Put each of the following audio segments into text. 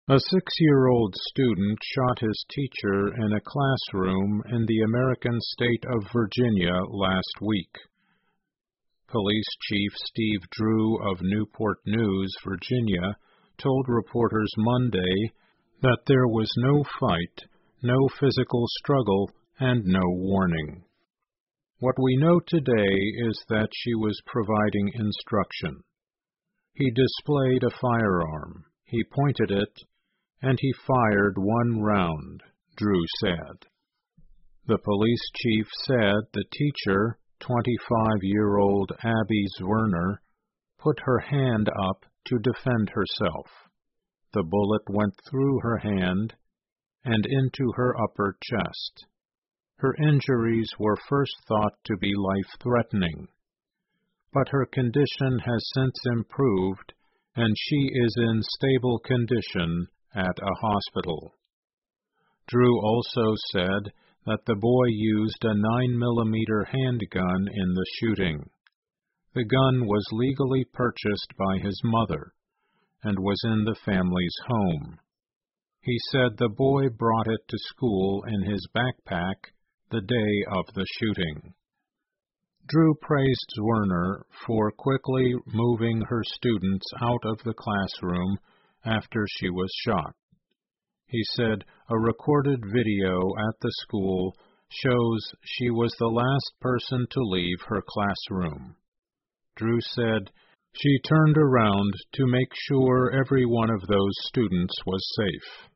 A 6-year-old student shot his teacher in a classroom in the American state of Virginia last week. Police Chief Steve Drew of Newport News, Virginia, told reporters Monday that there was no fight, no physical struggle, and no warning. What we know today is that she was providing instruction. He displayed a firearm. He pointed it, and he fired one round, Drew said. The police chief said the teacher, 25-year-old Abby Zwerner, put her hand up to defend herself. The bullet went through her hand and into her upper chest. Her injuries were first thought to be life-threatening, but her condition has since improved, and she is in stable condition at a hospital. Drew also said that the boy used a 9mm handgun in the shooting. The gun was legally purchased by his mother and was in the family's home. He said the boy brought it to school in his backpack the day of the shooting. Drew praised Zwerner for quickly moving her students out of the classroom after she was shot. He said a recorded video at the school shows she was the last person to leave her classroom. Drew said she turned around to make sure every one of those students was safe.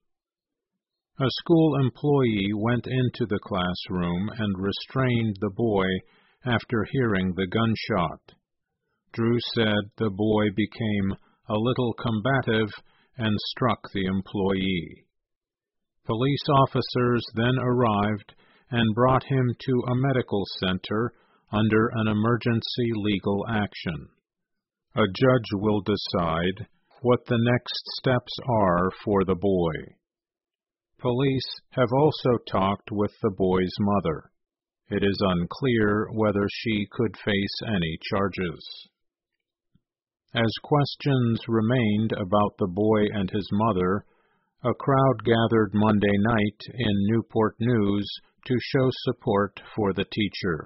A school employee went into the classroom and restrained the boy after hearing the gunshot. Drew said the boy became a little combative and struck the employee. Police officers then arrived and brought him to a medical center under an emergency legal action. A judge will decide what the next steps are for the boy. Police have also talked with the boy's mother. It is unclear whether she could face any charges. As questions remained about the boy and his mother, a crowd gathered Monday night in Newport News to show support for the teacher.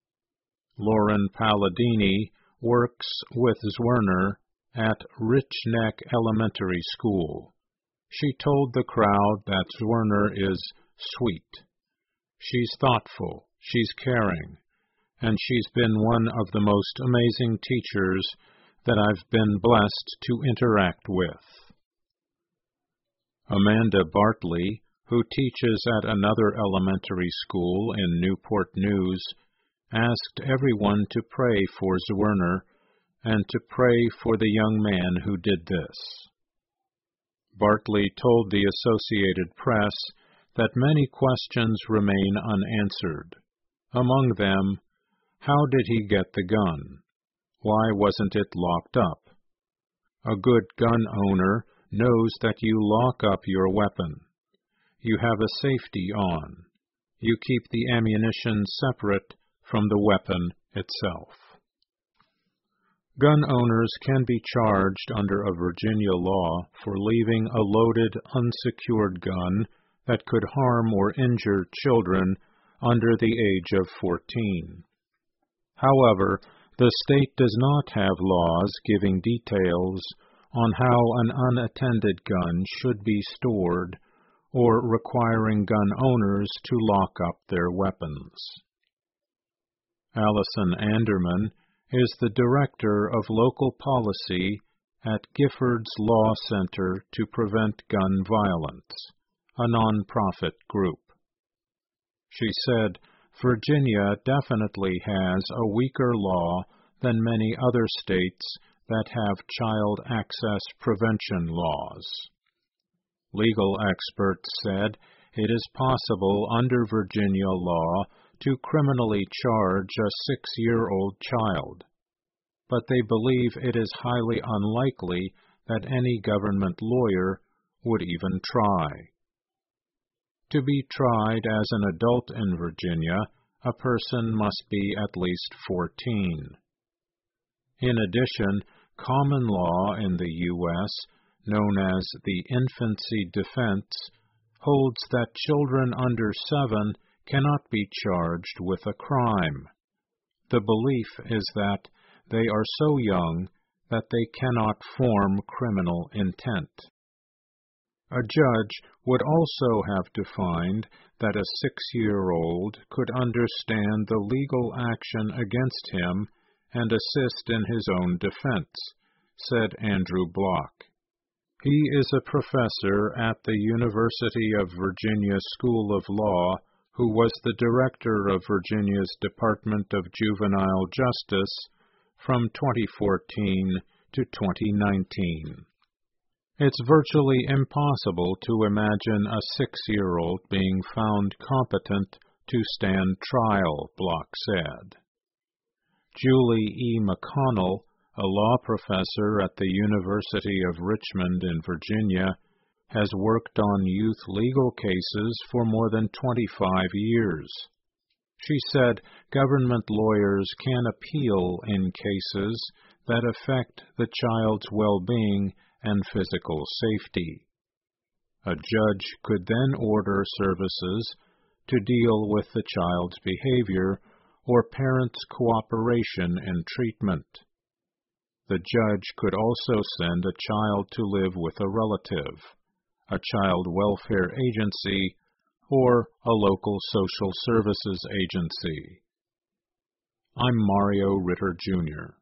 Lauren Palladini works with Zwerner at Rich Neck Elementary School. She told the crowd that Zwerner is sweet. She's thoughtful, she's caring, and she's been one of the most amazing teachers that I've been blessed to interact with. Amanda Bartley, who teaches at another elementary school in Newport News, asked everyone to pray for Zwerner and to pray for the young man who did this. Bartley told the Associated Press that many questions remain unanswered. Among them, how did he get the gun? Why wasn't it locked up? A good gun owner knows that you lock up your weapon. You have a safety on. You keep the ammunition separate from the weapon itself. Gun owners can be charged under a Virginia law for leaving a loaded, unsecured gun that could harm or injure children under the age of 14. However, the state does not have laws giving details on how an unattended gun should be stored or requiring gun owners to lock up their weapons. Allison Anderman is the director of local policy at Giffords Law Center to Prevent Gun Violence, a nonprofit group. She said Virginia definitely has a weaker law than many other states that have child access prevention laws. Legal experts said it is possible under Virginia law to criminally charge a 6-year-old child, but they believe it is highly unlikely that any government lawyer would even try. To be tried as an adult in Virginia, a person must be at least 14. In addition, common law in the U.S. known as the Infancy Defense, holds that children under 7 cannot be charged with a crime. The belief is that they are so young that they cannot form criminal intent. A judge would also have to find that a 6-year-old could understand the legal action against him and assist in his own defense, said Andrew Block. He is a professor at the University of Virginia School of Law who was the director of Virginia's Department of Juvenile Justice from 2014 to 2019. It's virtually impossible to imagine a 6-year-old being found competent to stand trial, Block said. Julie E. McConnell, a law professor at the University of Richmond in Virginia, has worked on youth legal cases for more than 25 years. She said government lawyers can appeal in cases that affect the child's well-being and physical safety. A judge could then order services to deal with the child's behavior or parents' cooperation in treatment. The judge could also send a child to live with a relative, a child welfare agency, or a local social services agency. I'm Mario Ritter, Jr.